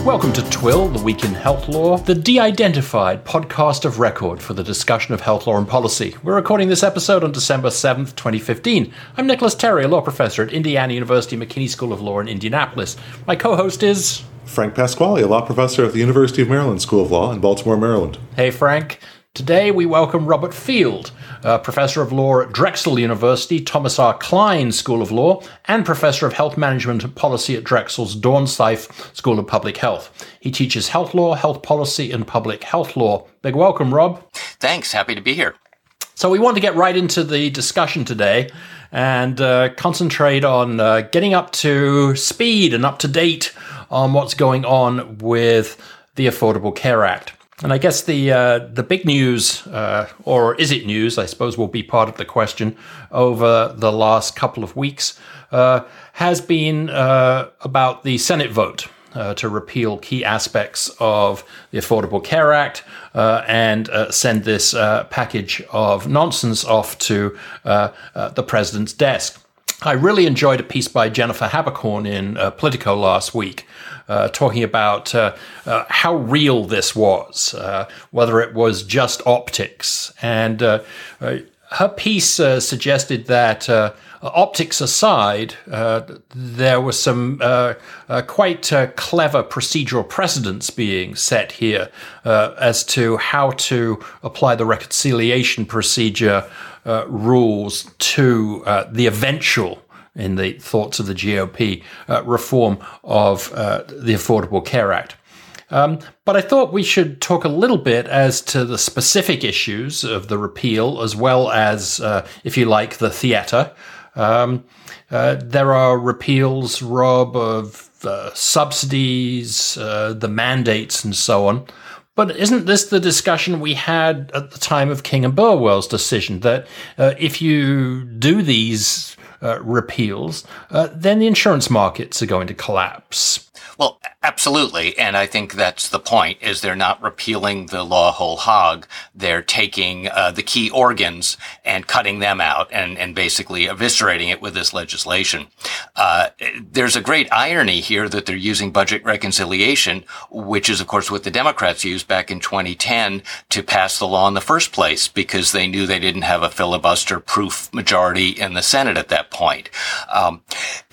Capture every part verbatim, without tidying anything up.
Welcome to Twill, the Week in Health Law, the de-identified podcast of record for the discussion of health law and policy. We're recording this episode on December seventh, twenty fifteen. I'm Nicholas Terry, a law professor at Indiana University McKinney School of Law in Indianapolis. My co-host is... Frank Pasquale, a law professor at the University of Maryland School of Law in Baltimore, Maryland. Hey, Frank. Today we welcome Robert Field, a professor of law at Drexel University, Thomas R. Klein School of Law, and professor of health management and policy at Drexel's Dornsife School of Public Health. He teaches health law, health policy, and public health law. Big welcome, Rob. Thanks. Happy to be here. So we want to get right into the discussion today and uh, concentrate on uh, getting up to speed and up to date on what's going on with the Affordable Care Act. And I guess the uh, the big news, uh, or is it news, I suppose will be part of the question, over the last couple of weeks, uh, has been uh, about the Senate vote uh, to repeal key aspects of the Affordable Care Act uh, and uh, send this uh, package of nonsense off to uh, uh, the president's desk. I really enjoyed a piece by Jennifer Haberkorn in uh, Politico last week, uh, talking about uh, uh, how real this was, uh, whether it was just optics. And uh, uh, her piece uh, suggested that uh, optics aside, uh, there were some uh, uh, quite uh, clever procedural precedents being set here uh, as to how to apply the reconciliation procedure Uh, rules to uh, the eventual, in the thoughts of the G O P, uh, reform of uh, the Affordable Care Act. Um, but I thought we should talk a little bit as to the specific issues of the repeal, as well as, uh, if you like, the theater. Um, uh, there are repeals, Rob, of uh, subsidies, uh, the mandates, and so on. But isn't this the discussion we had at the time of King and Burwell's decision, that uh, if you do these uh, repeals, uh, then the insurance markets are going to collapse? Well, absolutely. And I think that's the point, is they're not repealing the law whole hog. They're taking uh, the key organs and cutting them out and, and basically eviscerating it with this legislation. Uh, there's a great irony here that they're using budget reconciliation, which is, of course, what the Democrats used back in twenty ten to pass the law in the first place, because they knew they didn't have a filibuster-proof majority in the Senate at that point. Um,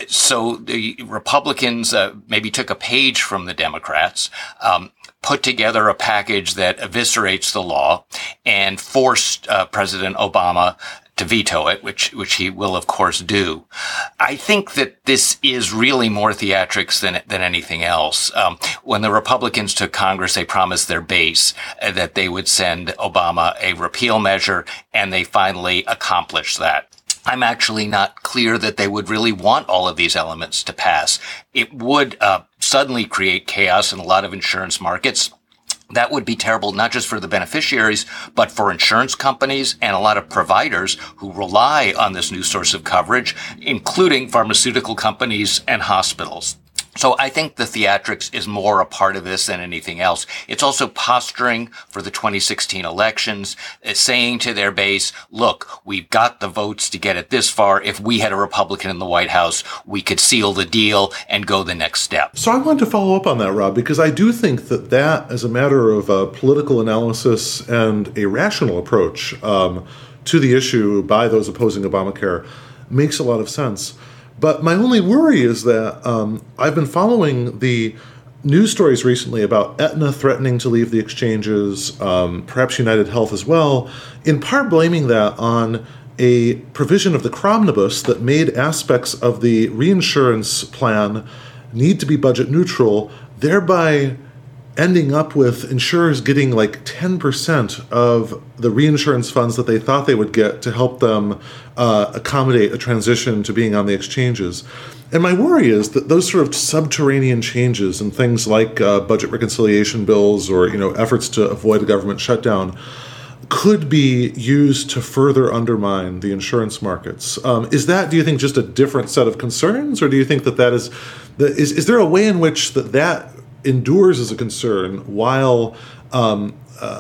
so the Republicans uh, maybe took a page from the Democrats, um, put together a package that eviscerates the law, and forced uh, President Obama to veto it, which which he will, of course, do. I think that this is really more theatrics than than anything else. Um, when the Republicans took Congress, they promised their base uh, that they would send Obama a repeal measure, and they finally accomplished that. I'm actually not clear that they would really want all of these elements to pass. It would uh, suddenly create chaos in a lot of insurance markets. That would be terrible, not just for the beneficiaries, but for insurance companies and a lot of providers who rely on this new source of coverage, including pharmaceutical companies and hospitals. So I think the theatrics is more a part of this than anything else. It's also posturing for the twenty sixteen elections, saying to their base, look, we've got the votes to get it this far. If we had a Republican in the White House, we could seal the deal and go the next step. So I wanted to follow up on that, Rob, because I do think that that, as a matter of uh, political analysis and a rational approach um, to the issue by those opposing Obamacare, makes a lot of sense. But my only worry is that um, I've been following the news stories recently about Aetna threatening to leave the exchanges, um, perhaps United Health as well, in part blaming that on a provision of the Cromnibus that made aspects of the reinsurance plan need to be budget neutral, thereby ending up with insurers getting like ten percent of the reinsurance funds that they thought they would get to help them uh, accommodate a transition to being on the exchanges. And my worry is that those sort of subterranean changes and things like uh, budget reconciliation bills or, you know, efforts to avoid a government shutdown could be used to further undermine the insurance markets. Um, is that, do you think, just a different set of concerns, or do you think that that is, that is, is there a way in which that that endures as a concern while um, uh,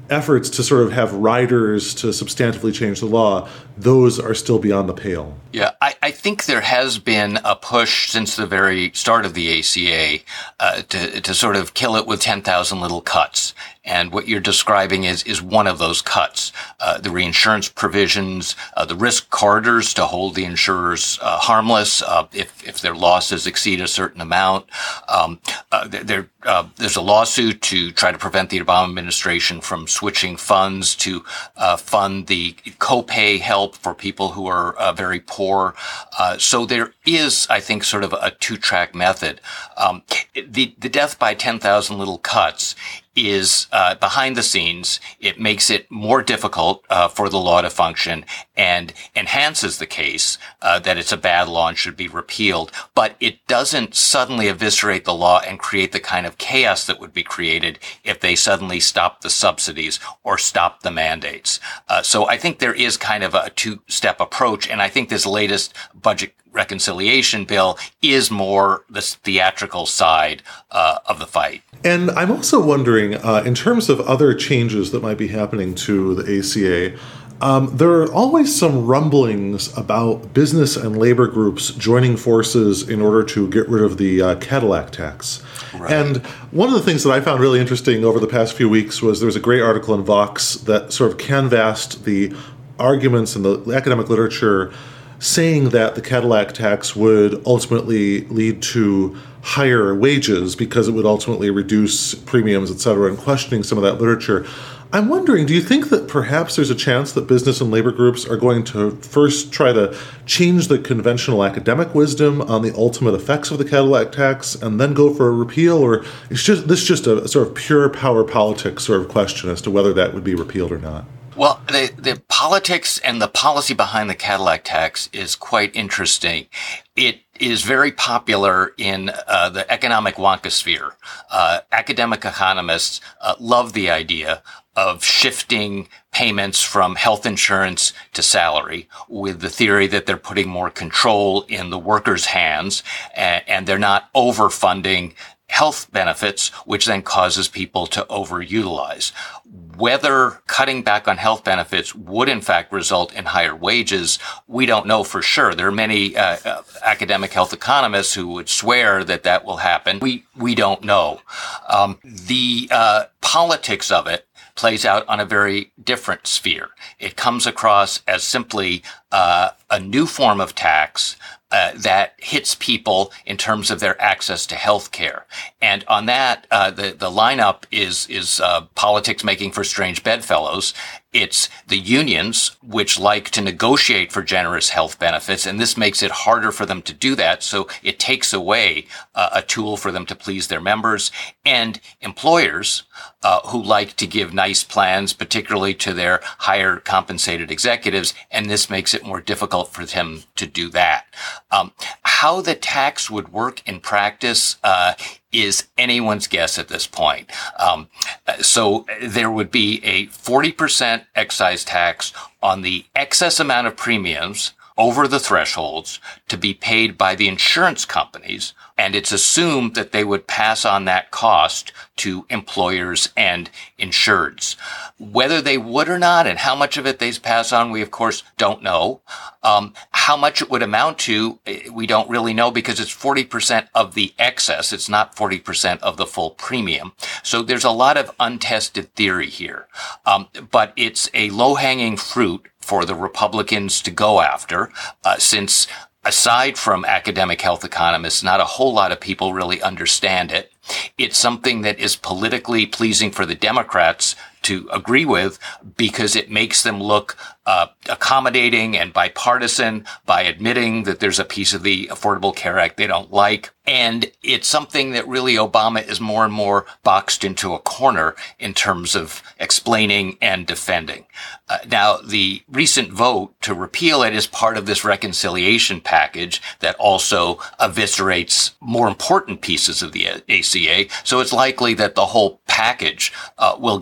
efforts to sort of have riders to substantively change the law, those are still beyond the pale. Yeah, I, I think there has been a push since the very start of the A C A uh, to, to sort of kill it with ten thousand little cuts. And what you're describing is, is one of those cuts. Uh, the reinsurance provisions, uh, the risk corridors to hold the insurers uh, harmless uh, if, if their losses exceed a certain amount. Um, uh, there, uh, there's a lawsuit to try to prevent the Obama administration from switching funds to uh, fund the copay help for people who are uh, very poor. Uh, so there is, I think, sort of a two-track method. Um, the, the death by ten thousand little cuts is uh, behind the scenes. It makes it more difficult uh, for the law to function and enhances the case uh, that it's a bad law and should be repealed. But it doesn't suddenly eviscerate the law and create the kind of chaos that would be created if they suddenly stop the subsidies or stop the mandates. Uh, so I think there is kind of a two-step approach, and I think this latest budget reconciliation bill is more the theatrical side uh, of the fight. And I'm also wondering, uh, in terms of other changes that might be happening to the A C A, um, there are always some rumblings about business and labor groups joining forces in order to get rid of the uh, Cadillac tax. Right. And one of the things that I found really interesting over the past few weeks was there was a great article in Vox that sort of canvassed the arguments in the academic literature saying that the Cadillac tax would ultimately lead to higher wages because it would ultimately reduce premiums, et cetera, and questioning some of that literature. I'm wondering, do you think that perhaps there's a chance that business and labor groups are going to first try to change the conventional academic wisdom on the ultimate effects of the Cadillac tax and then go for a repeal? Or is just, this just a sort of pure power politics sort of question as to whether that would be repealed or not? Well, the, the politics and the policy behind the Cadillac tax is quite interesting. It is very popular in uh, the economic wonkosphere. Uh, academic economists uh, love the idea of shifting payments from health insurance to salary with the theory that they're putting more control in the workers' hands and, and they're not overfunding health benefits, which then causes people to overutilize. Whether cutting back on health benefits would in fact result in higher wages, we don't know for sure. There are many uh, uh, academic health economists who would swear that that will happen. We we don't know. Um, the uh, politics of it plays out on a very different sphere. It comes across as simply uh, a new form of tax Uh, that hits people in terms of their access to health care. And on that, uh, the, the lineup is, is, uh, politics making for strange bedfellows. It's the unions, which like to negotiate for generous health benefits, and this makes it harder for them to do that. So it takes away uh, a tool for them to please their members, and employers uh, who like to give nice plans, particularly to their higher compensated executives, and this makes it more difficult for them to do that. Um, how the tax would work in practice uh, is anyone's guess at this point. Um, so there would be a forty percent excise tax on the excess amount of premiums over the thresholds to be paid by the insurance companies, and it's assumed that they would pass on that cost to employers and insureds. Whether they would or not and how much of it they pass on, we of course don't know. Um, how much it would amount to, we don't really know because it's forty percent of the excess. It's not forty percent of the full premium. So there's a lot of untested theory here. Um, but it's a low-hanging fruit for the Republicans to go after, uh, since aside from academic health economists, not a whole lot of people really understand it. It's something that is politically pleasing for the Democrats to agree with because it makes them look uh, accommodating and bipartisan by admitting that there's a piece of the Affordable Care Act they don't like. And it's something that really Obama is more and more boxed into a corner in terms of explaining and defending. Uh, now, the recent vote to repeal it is part of this reconciliation package that also eviscerates more important pieces of the A C A. So it's likely that the whole package uh, will get vetoed.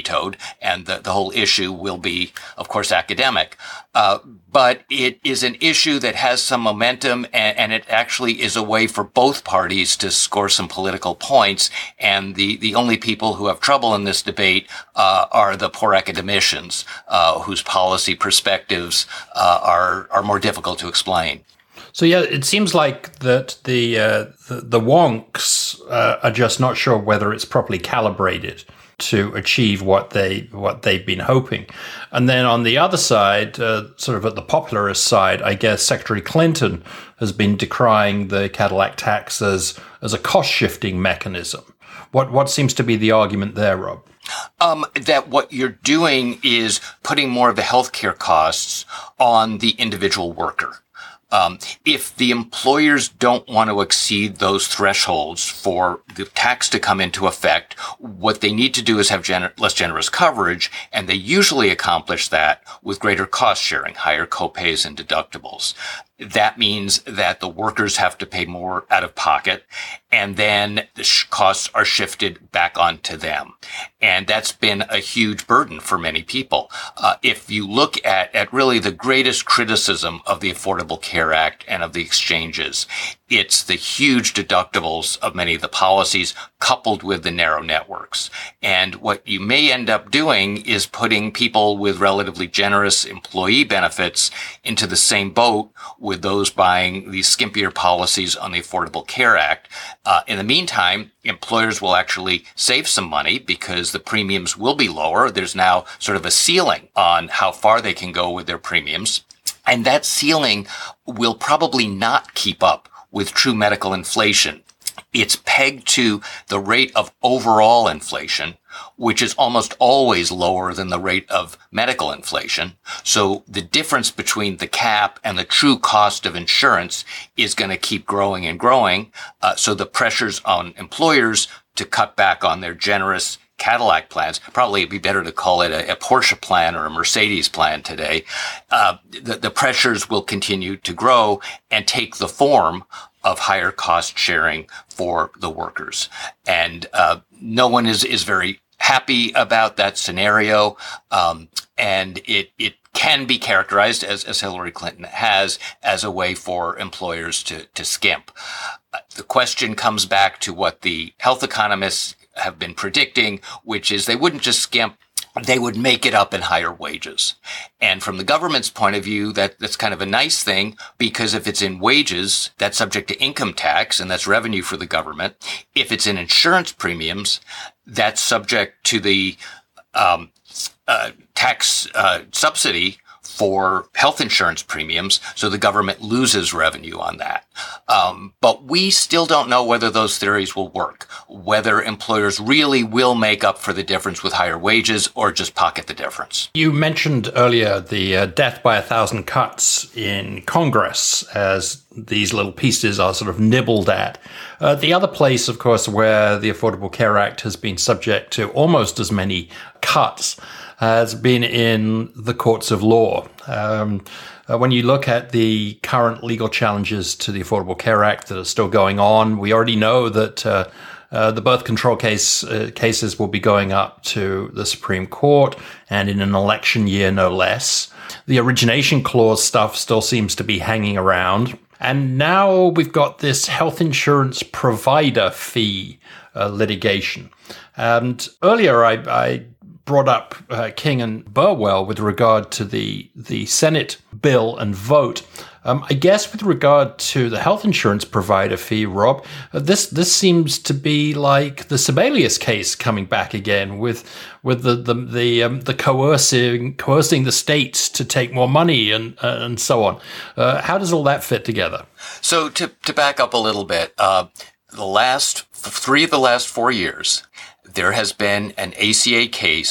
vetoed, and the, the whole issue will be, of course, academic. Uh, but it is an issue that has some momentum, and, and it actually is a way for both parties to score some political points. And the, the only people who have trouble in this debate uh, are the poor academicians, uh, whose policy perspectives uh, are are more difficult to explain. So yeah, it seems like that the uh, the, the wonks uh, are just not sure whether it's properly calibrated to achieve what they what they've been hoping. And then on the other side, uh, sort of at the popularist side, I guess Secretary Clinton has been decrying the Cadillac tax as as a cost shifting mechanism. What what seems to be the argument there, Rob? Um, that what you're doing is putting more of the healthcare costs on the individual worker. Um, if the employers don't want to exceed those thresholds for the tax to come into effect, what they need to do is have gener- less generous coverage, and they usually accomplish that with greater cost sharing, higher copays and deductibles. That means that the workers have to pay more out of pocket, and then the sh- costs are shifted back onto them. And that's been a huge burden for many people. Uh, if you look at, at really the greatest criticism of the Affordable Care Act and of the exchanges, it's the huge deductibles of many of the policies coupled with the narrow networks. And what you may end up doing is putting people with relatively generous employee benefits into the same boat with those buying these skimpier policies on the Affordable Care Act. Uh, in the meantime, employers will actually save some money because the premiums will be lower. There's now sort of a ceiling on how far they can go with their premiums. And that ceiling will probably not keep up with true medical inflation. It's pegged to the rate of overall inflation, which is almost always lower than the rate of medical inflation. So the difference between the cap and the true cost of insurance is going to keep growing and growing. Uh, so the pressures on employers to cut back on their generous Cadillac plans, probably it'd be better to call it a, a Porsche plan or a Mercedes plan today. Uh, the, the pressures will continue to grow and take the form of higher cost sharing for the workers. And uh, no one is, is very happy about that scenario. Um, and it, it can be characterized, as, as Hillary Clinton has, as a way for employers to, to skimp. Uh, the question comes back to what the health economists have been predicting, which is they wouldn't just skimp, they would make it up in higher wages. And from the government's point of view, that, that's kind of a nice thing, because if it's in wages, that's subject to income tax, and that's revenue for the government. If it's in insurance premiums, that's subject to the um, uh, tax uh, subsidy for health insurance premiums, so the government loses revenue on that. Um, but we still don't know whether those theories will work, whether employers really will make up for the difference with higher wages or just pocket the difference. You mentioned earlier the uh, death by a thousand cuts in Congress as these little pieces are sort of nibbled at. Uh, the other place, of course, where the Affordable Care Act has been subject to almost as many cuts has been in the courts of law. Um, uh, when you look at the current legal challenges to the Affordable Care Act that are still going on, we already know that uh, uh, the birth control case uh, cases will be going up to the Supreme Court, and in an election year, no less. The origination clause stuff still seems to be hanging around. And now we've got this health insurance provider fee uh, litigation. And earlier I, I brought up uh, King and Burwell with regard to the the Senate bill and vote. Um, I guess with regard to the health insurance provider fee, Rob, uh, this this seems to be like the Sebelius case coming back again, with with the the the, um, the coercing coercing the states to take more money and uh, and so on. Uh, how does all that fit together? So to to back up a little bit, uh, the last three of the last four years, there has been an A C A case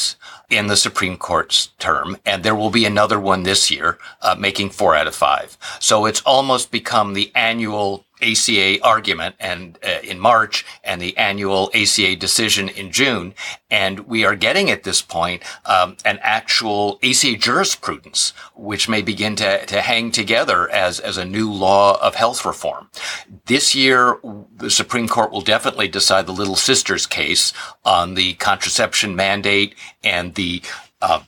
in the Supreme Court's term, and there will be another one this year, uh, making four out of five. So it's almost become the annual A C A argument and uh, in March and the annual A C A decision in June. And we are getting at this point um, an actual A C A jurisprudence, which may begin to, to hang together as, as a new law of health reform. This year, the Supreme Court will definitely decide the Little Sisters case on the contraception mandate and the uh,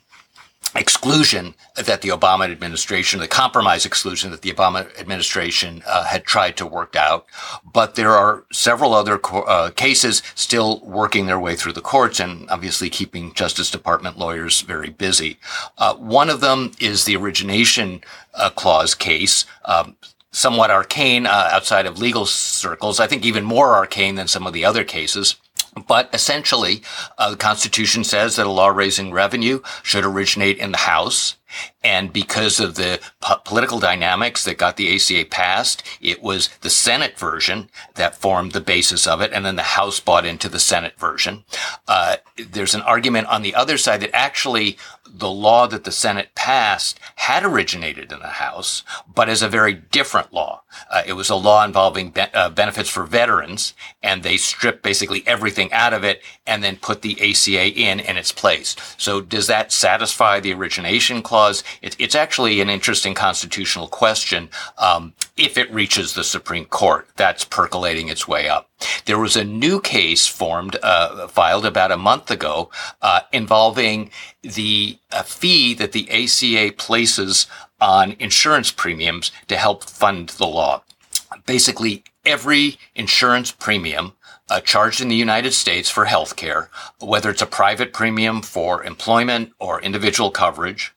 exclusion that the Obama administration, the compromise exclusion that the Obama administration uh, had tried to work out. But there are several other co- uh, cases still working their way through the courts and obviously keeping Justice Department lawyers very busy. Uh, one of them is the origination uh, clause case. Um, somewhat arcane uh, outside of legal circles. I think even more arcane than some of the other cases. But essentially, uh, the Constitution says that a law raising revenue should originate in the House. And because of the po- political dynamics that got the A C A passed, it was the Senate version that formed the basis of it. And then the House bought into the Senate version. Uh, there's an argument on the other side that actually the law that the Senate passed had originated in the House, but as a very different law. Uh, it was a law involving be- uh, benefits for veterans, and they stripped basically everything out of it and then put the A C A in in its place. So does that satisfy the origination clause? It, it's actually an interesting constitutional question um, if it reaches the Supreme Court. That's percolating its way up. There was a new case formed, uh, filed about a month ago, uh, involving the uh, fee that the A C A places on insurance premiums to help fund the law. Basically, every insurance premium Uh, charged in the United States for health care, whether it's a private premium for employment or individual coverage,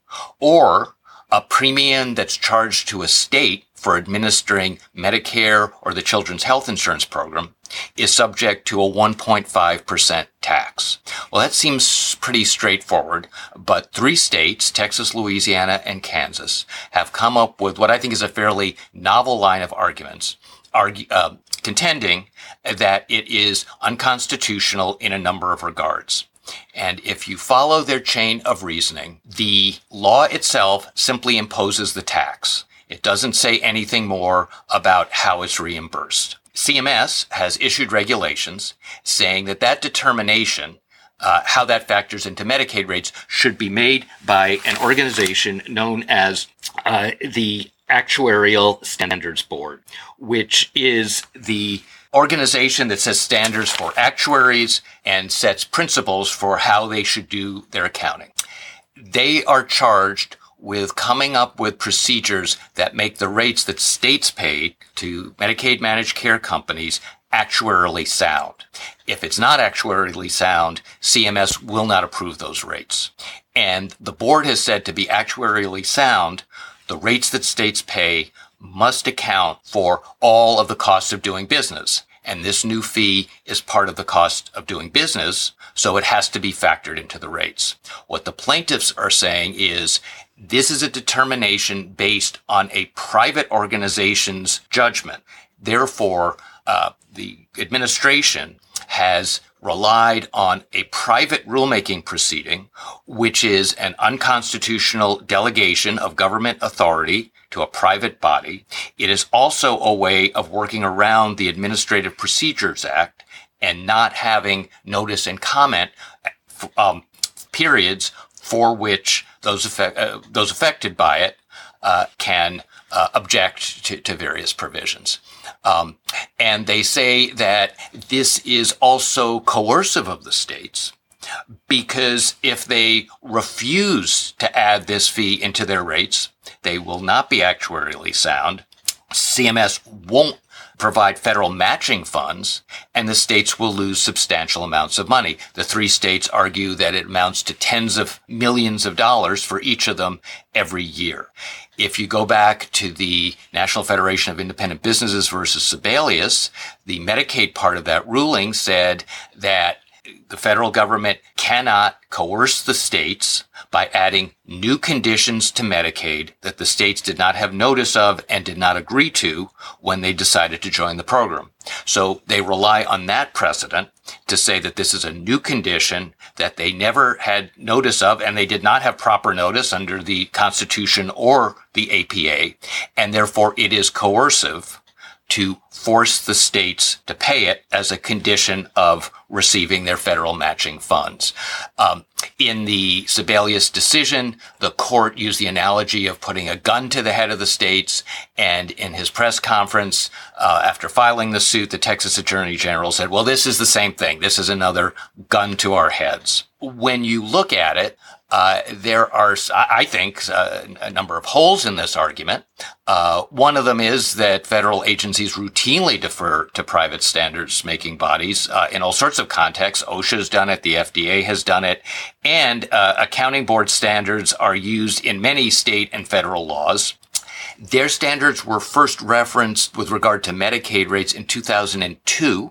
or a premium that's charged to a state for administering Medicare or the Children's Health Insurance Program, is subject to a one point five percent tax. Well, that seems pretty straightforward, but three states, Texas, Louisiana, and Kansas, have come up with what I think is a fairly novel line of arguments, argue, uh, contending that it is unconstitutional in a number of regards. And if you follow their chain of reasoning, the law itself simply imposes the tax. It doesn't say anything more about how it's reimbursed. C M S has issued regulations saying that that determination, uh, how that factors into Medicaid rates, should be made by an organization known as uh, the Actuarial Standards Board, which is the organization that sets standards for actuaries and sets principles for how they should do their accounting. They are charged with coming up with procedures that make the rates that states pay to Medicaid managed care companies actuarially sound. If it's not actuarially sound, C M S will not approve those rates. And the board has said to be actuarially sound, the rates that states pay must account for all of the costs of doing business. And this new fee is part of the cost of doing business, so it has to be factored into the rates. What the plaintiffs are saying is this is a determination based on a private organization's judgment. Therefore, uh, the administration has relied on a private rulemaking proceeding, which is an unconstitutional delegation of government authority to a private body. It is also a way of working around the Administrative Procedures Act and not having notice and comment um, periods for which those affect, uh, those affected by it uh, can uh, object to, to various provisions. Um, and they say that this is also coercive of the states, because if they refuse to add this fee into their rates, they will not be actuarially sound. C M S won't provide federal matching funds, and the states will lose substantial amounts of money. The three states argue that it amounts to tens of millions of dollars for each of them every year. If you go back to the National Federation of Independent Businesses versus Sebelius, the Medicaid part of that ruling said that the federal government cannot coerce the states by adding new conditions to Medicaid that the states did not have notice of and did not agree to when they decided to join the program. So they rely on that precedent to say that this is a new condition that they never had notice of, and they did not have proper notice under the Constitution or the A P A, and therefore it is coercive to force the states to pay it as a condition of receiving their federal matching funds. Um, in the Sebelius decision, the court used the analogy of putting a gun to the head of the states, and in his press conference, uh, after filing the suit, the Texas Attorney General said, well, this is the same thing. This is another gun to our heads. When you look at it, Uh, there are, I think, uh, a number of holes in this argument. Uh, one of them is that federal agencies routinely defer to private standards-making bodies uh, in all sorts of contexts. OSHA has done it, the F D A has done it, and uh, accounting board standards are used in many state and federal laws. Their standards were first referenced with regard to Medicaid rates in two thousand two.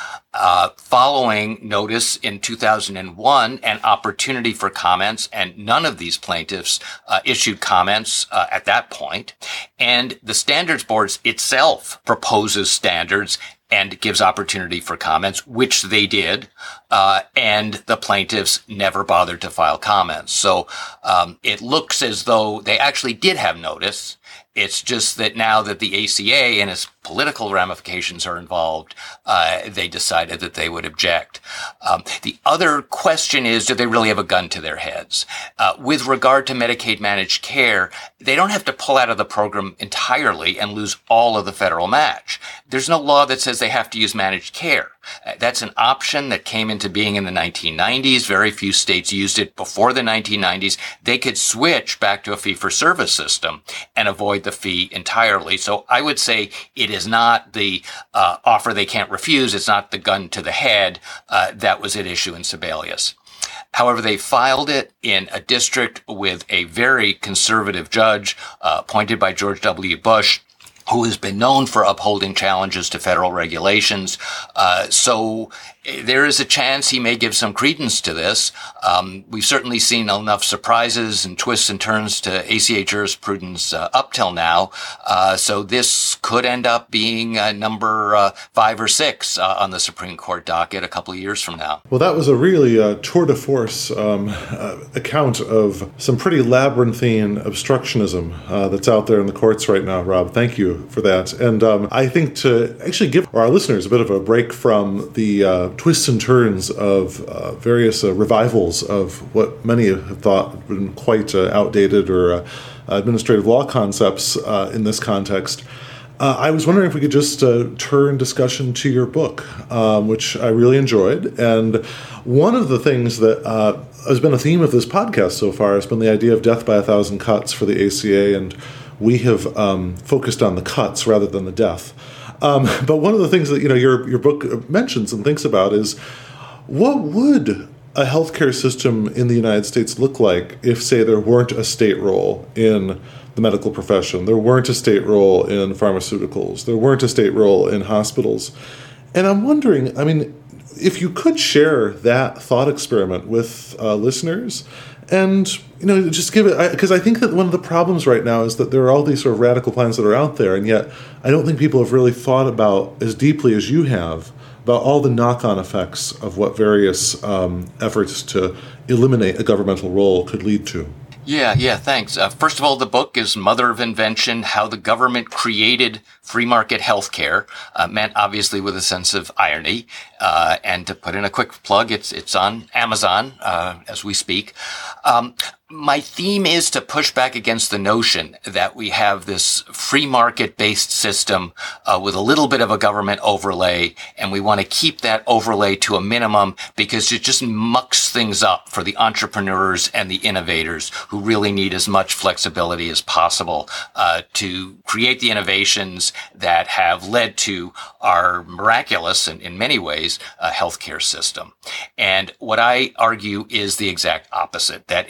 Uh, following notice in two thousand one and opportunity for comments, and none of these plaintiffs uh, issued comments uh, at that point. And the Standards Board itself proposes standards and gives opportunity for comments, which they did, uh, and the plaintiffs never bothered to file comments. So um, it looks as though they actually did have notice. It's just that now that the A C A and its political ramifications are involved, uh, they decided that they would object. Um, the other question is, do they really have a gun to their heads? Uh, with regard to Medicaid managed care, they don't have to pull out of the program entirely and lose all of the federal match. There's no law that says they have to use managed care. Uh, that's an option that came into being in the nineteen nineties. Very few states used it before the nineteen nineties. They could switch back to a fee-for-service system and avoid the fee entirely. So I would say it is not the uh, offer they can't refuse. It's not the gun to the head uh, that was at issue in Sebelius. However, they filed it in a district with a very conservative judge uh, appointed by George W. Bush, who has been known for upholding challenges to federal regulations. Uh, so there is a chance he may give some credence to this. Um, we've certainly seen enough surprises and twists and turns to A C A jurisprudence uh, up till now. Uh, so this could end up being uh, number uh, five or six uh, on the Supreme Court docket a couple of years from now. Well, that was a really uh, tour de force um, uh, account of some pretty labyrinthine obstructionism uh, that's out there in the courts right now, Rob. Thank you for that. And um, I think to actually give our listeners a bit of a break from the uh, twists and turns of uh, various uh, revivals of what many have thought have been quite uh, outdated or uh, administrative law concepts uh, in this context, uh, I was wondering if we could just uh, turn discussion to your book, um, which I really enjoyed. And one of the things that uh, has been a theme of this podcast so far has been the idea of death by a thousand cuts for the A C A, and we have um, focused on the cuts rather than the death. Um, but one of the things that you know your your book mentions and thinks about is, what would a healthcare system in the United States look like if, say, there weren't a state role in the medical profession, there weren't a state role in pharmaceuticals, there weren't a state role in hospitals? And I'm wondering, I mean, if you could share that thought experiment with uh, listeners, and you know, just give it, because I, I think that one of the problems right now is that there are all these sort of radical plans that are out there, and yet I don't think people have really thought about as deeply as you have about all the knock-on effects of what various um, efforts to eliminate a governmental role could lead to. Yeah, yeah, thanks. Uh, first of all, the book is Mother of Invention, How the Government Created Free Market Healthcare, uh, meant obviously with a sense of irony. Uh, and to put in a quick plug, it's it's on Amazon uh, as we speak. Um, my theme is to push back against the notion that we have this free market-based system uh, with a little bit of a government overlay, and we want to keep that overlay to a minimum because it just mucks things up for the entrepreneurs and the innovators who really need as much flexibility as possible uh, to create the innovations that have led to our miraculous, and in many ways, uh, healthcare system. And what I argue is the exact opposite, that it is government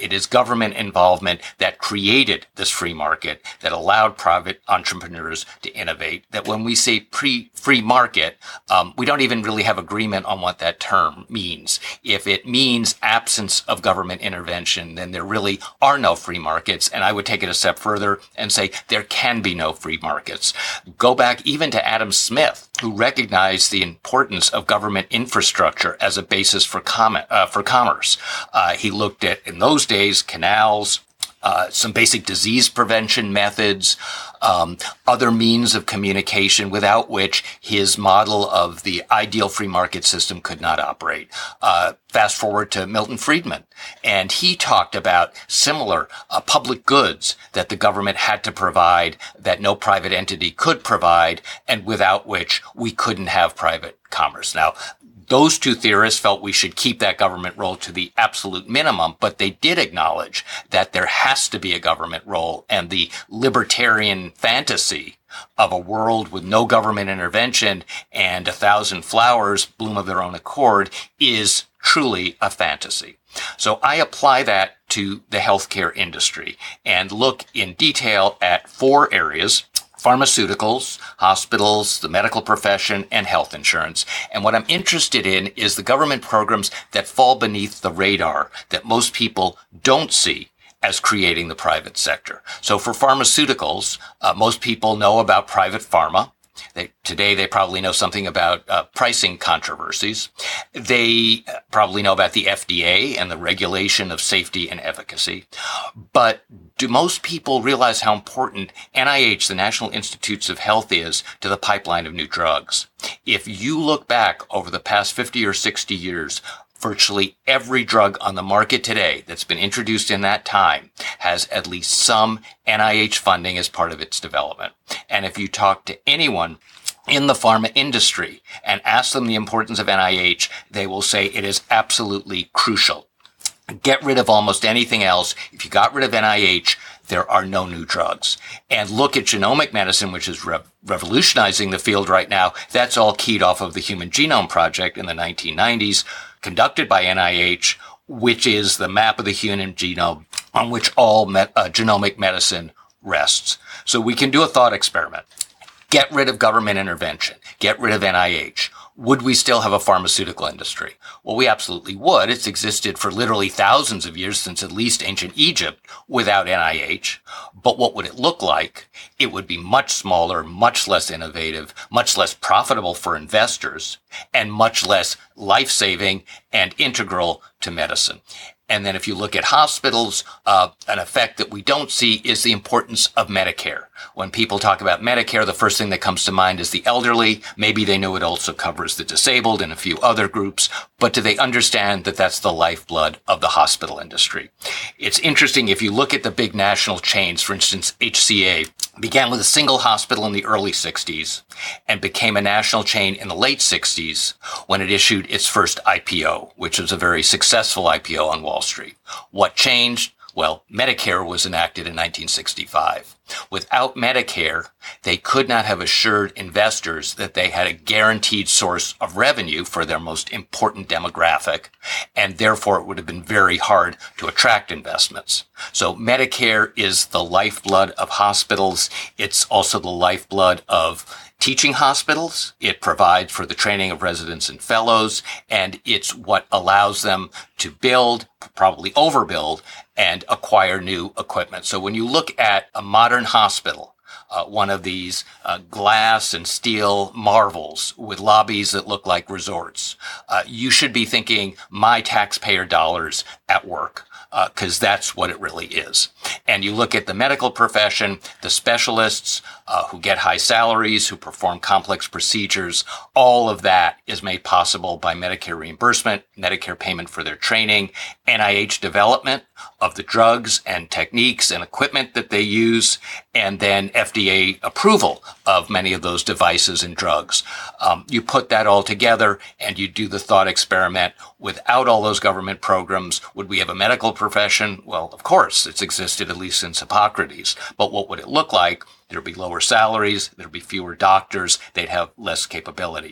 government involvement that created this free market, that allowed private entrepreneurs to innovate, that when we say pre free market, um, we don't even really have agreement on what that term means. If it means absence of government intervention, then there really are no free markets. And I would take it a step further and say there can be no free markets. Go back even to Adam Smith, who recognized the importance of government infrastructure as a basis for com- uh, for commerce. Uh, he looked at, in those days, canals, uh, some basic disease prevention methods, um, other means of communication without which his model of the ideal free market system could not operate. Uh, fast forward to Milton Friedman, and he talked about similar uh, public goods that the government had to provide that no private entity could provide, and without which we couldn't have private commerce. Now, those two theorists felt we should keep that government role to the absolute minimum, but they did acknowledge that there has to be a government role, and the libertarian fantasy of a world with no government intervention and a thousand flowers bloom of their own accord is truly a fantasy. So I apply that to the healthcare industry and look in detail at four areas: pharmaceuticals, hospitals, the medical profession, and health insurance. And what I'm interested in is the government programs that fall beneath the radar that most people don't see as creating the private sector. So for pharmaceuticals, uh, most people know about private pharma. They, today, they probably know something about uh, pricing controversies. They probably know about the F D A and the regulation of safety and efficacy. But do most people realize how important N I H, the National Institutes of Health, is to the pipeline of new drugs? If you look back over the past fifty or sixty years, virtually every drug on the market today that's been introduced in that time has at least some N I H funding as part of its development. And if you talk to anyone in the pharma industry and ask them the importance of N I H, they will say it is absolutely crucial. Get rid of almost anything else. If you got rid of N I H, there are no new drugs. And look at genomic medicine, which is rev- revolutionizing the field right now. That's all keyed off of the Human Genome Project in the nineteen nineties, conducted by N I H, which is the map of the human genome on which all me- uh, genomic medicine rests. So we can do a thought experiment. Get rid of government intervention. Get rid of N I H. Would we still have a pharmaceutical industry? Well, we absolutely would. It's existed for literally thousands of years, since at least ancient Egypt, without N I H. But what would it look like? It would be much smaller, much less innovative, much less profitable for investors, and much less life-saving and integral to medicine. And then if you look at hospitals, uh, an effect that we don't see is the importance of Medicare. When people talk about Medicare, the first thing that comes to mind is the elderly. Maybe they know it also covers the disabled and a few other groups, but do they understand that that's the lifeblood of the hospital industry? It's interesting, if you look at the big national chains, for instance, H C A began with a single hospital in the early sixties and became a national chain in the late sixties when it issued its first I P O, which was a very successful I P O on Wall Street. What changed? Well, Medicare was enacted in nineteen sixty-five. Without Medicare, they could not have assured investors that they had a guaranteed source of revenue for their most important demographic, and therefore it would have been very hard to attract investments. So Medicare is the lifeblood of hospitals. It's also the lifeblood of teaching hospitals. It provides for the training of residents and fellows, and it's what allows them to build, probably overbuild, and acquire new equipment. So when you look at a modern hospital, uh, one of these uh, glass and steel marvels with lobbies that look like resorts, uh, you should be thinking my taxpayer dollars at work. Because uh, that's what it really is. And you look at the medical profession, the specialists uh, who get high salaries, who perform complex procedures, all of that is made possible by Medicare reimbursement, Medicare payment for their training, N I H development of the drugs and techniques and equipment that they use, and then F D A approval of many of those devices and drugs. Um, you put that all together and you do the thought experiment. Without all those government programs, would we have a medical profession? Well, of course, it's existed at least since Hippocrates. But what would it look like? There'd be lower salaries. There'd be fewer doctors. They'd have less capability.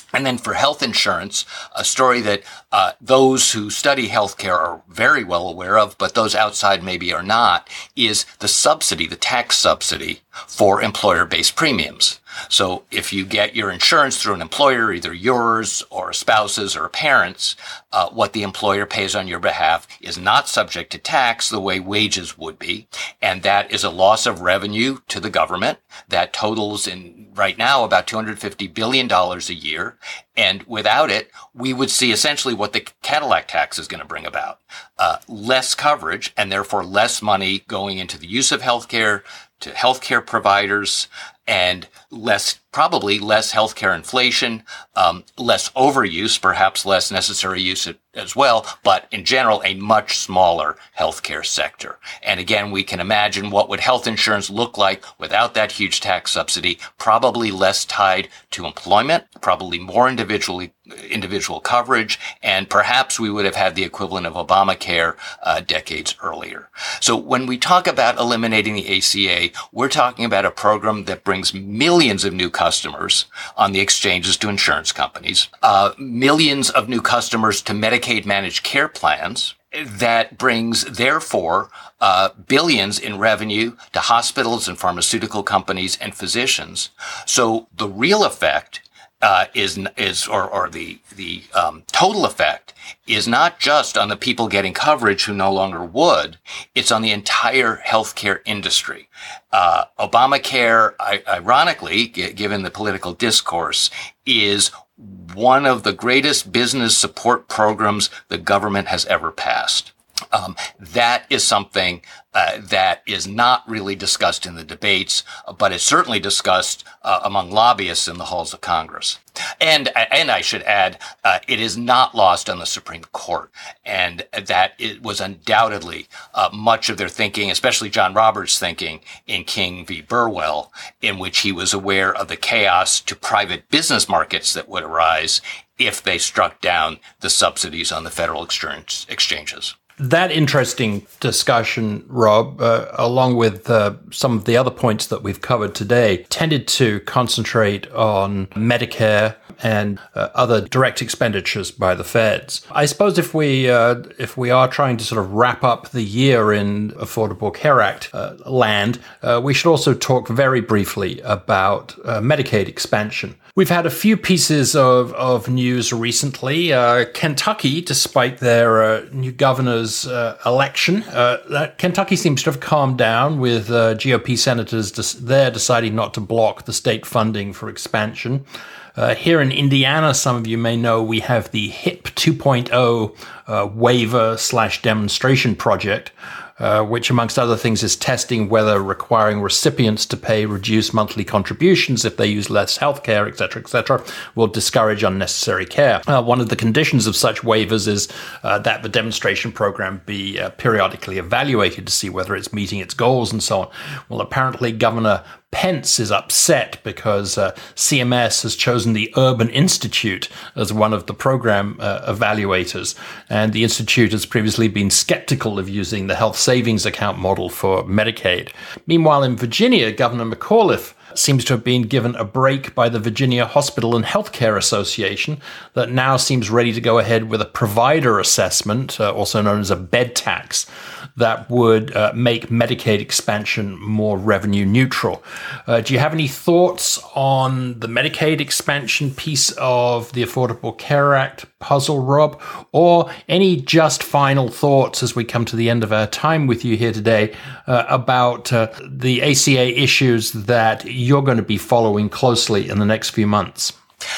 And then for health insurance, a story that uh, those who study healthcare are very well aware of, but those outside maybe are not, is the subsidy, the tax subsidy for employer-based premiums. So if you get your insurance through an employer, either yours or a spouse's or a parent's, uh, what the employer pays on your behalf is not subject to tax the way wages would be. And that is a loss of revenue to the government that totals in right now about two hundred fifty billion dollars a year. And without it, we would see essentially what the Cadillac tax is going to bring about. Uh, less coverage and therefore less money going into the use of healthcare, to healthcare providers, and less, probably less healthcare inflation, um, less overuse, perhaps less necessary use as well, but in general, a much smaller healthcare sector. And again, we can imagine what would health insurance look like without that huge tax subsidy, probably less tied to employment, probably more individually individual coverage, and perhaps we would have had the equivalent of Obamacare uh, decades earlier. So when we talk about eliminating the A C A, we're talking about a program that brings millions of new customers on the exchanges to insurance companies, uh, millions of new customers to Medicaid managed care plans, that brings, therefore, uh, billions in revenue to hospitals and pharmaceutical companies and physicians. So the real effect Uh, is, is, or, or the, the, um, total effect is not just on the people getting coverage who no longer would. It's on the entire healthcare industry. Uh, Obamacare, I, ironically, g- given the political discourse, is one of the greatest business support programs the government has ever passed. Um, that is something uh, that is not really discussed in the debates, but is certainly discussed uh, among lobbyists in the halls of Congress. And and I should add, uh, it is not lost on the Supreme Court, and that it was undoubtedly uh, much of their thinking, especially John Roberts' thinking in King v. Burwell, in which he was aware of the chaos to private business markets that would arise if they struck down the subsidies on the federal exchange, exchanges. That interesting discussion, Rob, uh, along with uh, some of the other points that we've covered today, tended to concentrate on Medicare and uh, other direct expenditures by the feds. I suppose if we uh, if we are trying to sort of wrap up the year in Affordable Care Act uh, land, uh, we should also talk very briefly about uh, Medicaid expansion. We've had a few pieces of, of news recently. Uh, Kentucky, despite their uh, new governor's uh, election, uh, Kentucky seems to have calmed down with uh, G O P senators des- there deciding not to block the state funding for expansion. Uh, here in Indiana, some of you may know we have the HIP two point oh uh, waiver slash demonstration project, Uh, which, amongst other things, is testing whether requiring recipients to pay reduced monthly contributions if they use less health care, et cetera, et cetera, will discourage unnecessary care. Uh, one of the conditions of such waivers is uh, that the demonstration program be uh, periodically evaluated to see whether it's meeting its goals and so on. Well, apparently Governor Pence is upset because uh, C M S has chosen the Urban Institute as one of the program uh, evaluators, and the Institute has previously been skeptical of using the health savings account model for Medicaid. Meanwhile, in Virginia, Governor McAuliffe seems to have been given a break by the Virginia Hospital and Healthcare Association that now seems ready to go ahead with a provider assessment, uh, also known as a bed tax, that would uh, make Medicaid expansion more revenue neutral. Uh, do you have any thoughts on the Medicaid expansion piece of the Affordable Care Act puzzle, Rob? Or any just final thoughts as we come to the end of our time with you here today uh, about uh, the A C A issues that you're going to be following closely in the next few months?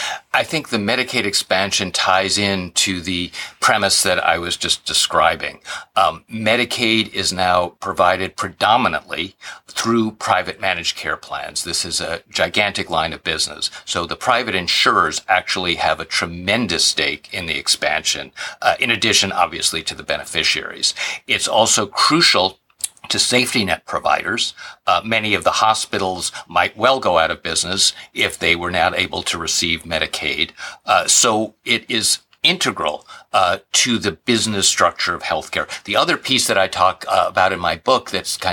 I think the Medicaid expansion ties in to the premise that I was just describing. Um, Medicaid is now provided predominantly through private managed care plans. This is a gigantic line of business. So the private insurers actually have a tremendous stake in the expansion, uh, in addition, obviously, to the beneficiaries. It's also crucial to safety net providers. Uh, many of the hospitals might well go out of business if they were not able to receive Medicaid. Uh, so it is integral uh, to the business structure of healthcare. The other piece that I talk uh, about in my book that's kind of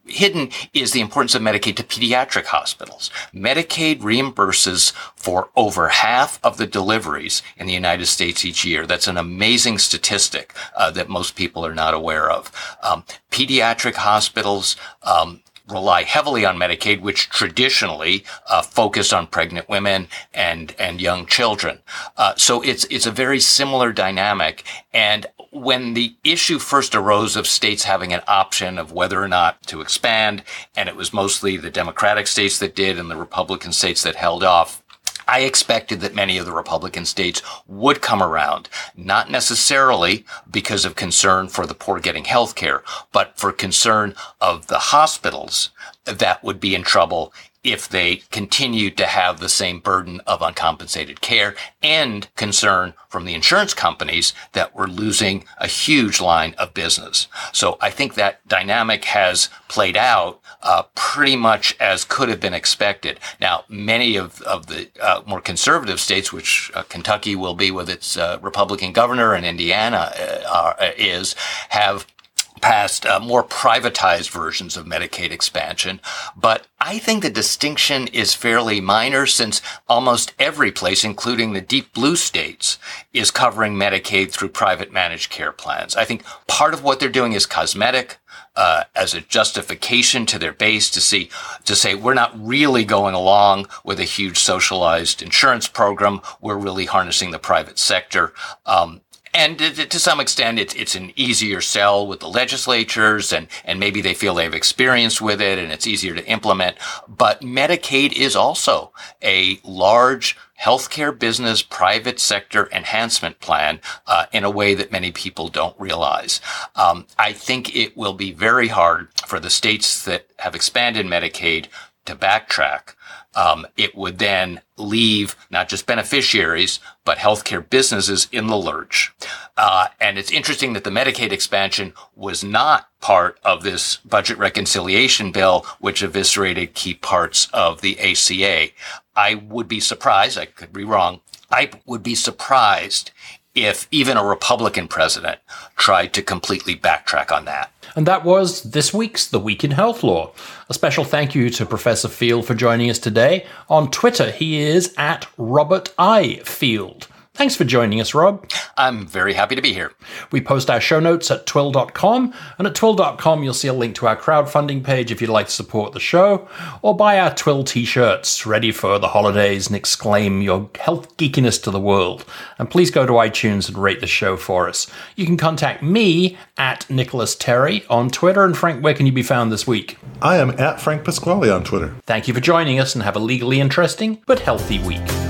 hidden is the importance of Medicaid to pediatric hospitals. Medicaid reimburses for over half of the deliveries in the United States each year. That's an amazing statistic uh, that most people are not aware of. Um, pediatric hospitals um, rely heavily on Medicaid, which traditionally uh, focused on pregnant women and and young children. Uh, so it's it's a very similar dynamic. And when the issue first arose of states having an option of whether or not to expand, and it was mostly the Democratic states that did and the Republican states that held off, I expected that many of the Republican states would come around, not necessarily because of concern for the poor getting health care, but for concern of the hospitals that would be in trouble if they continued to have the same burden of uncompensated care, and concern from the insurance companies that were losing a huge line of business. So I think that dynamic has played out uh, pretty much as could have been expected. Now, many of, of the uh, more conservative states, which uh, Kentucky will be with its uh, Republican governor and Indiana uh, are, is, have passed uh, more privatized versions of Medicaid expansion. But I think the distinction is fairly minor, since almost every place, including the deep blue states, is covering Medicaid through private managed care plans. I think part of what they're doing is cosmetic, uh, as a justification to their base to see, to say, we're not really going along with a huge socialized insurance program. We're really harnessing the private sector. Um, And to some extent, it's it's an easier sell with the legislatures, and, and maybe they feel they have experience with it, and it's easier to implement. But Medicaid is also a large healthcare business private sector enhancement plan uh, in a way that many people don't realize. Um, I think it will be very hard for the states that have expanded Medicaid to backtrack. Um, it would then leave not just beneficiaries, but healthcare businesses in the lurch. Uh, and it's interesting that the Medicaid expansion was not part of this budget reconciliation bill, which eviscerated key parts of the A C A. I would be surprised, I could be wrong, I would be surprised if even a Republican president tried to completely backtrack on that. And that was this week's The Week in Health Law. A special thank you to Professor Field for joining us today. On Twitter, he is at Robert I. Field. Thanks for joining us, Rob. I'm very happy to be here. We post our show notes at twill dot com, and at twill dot com you'll see a link to our crowdfunding page if you'd like to support the show, or buy our Twill t-shirts, ready for the holidays, and exclaim your health geekiness to the world. And please go to iTunes and rate the show for us. You can contact me at Nicholas Terry on Twitter. And Frank, where can you be found this week? I am at Frank Pasquale on Twitter. Thank you for joining us, and have a legally interesting but healthy week.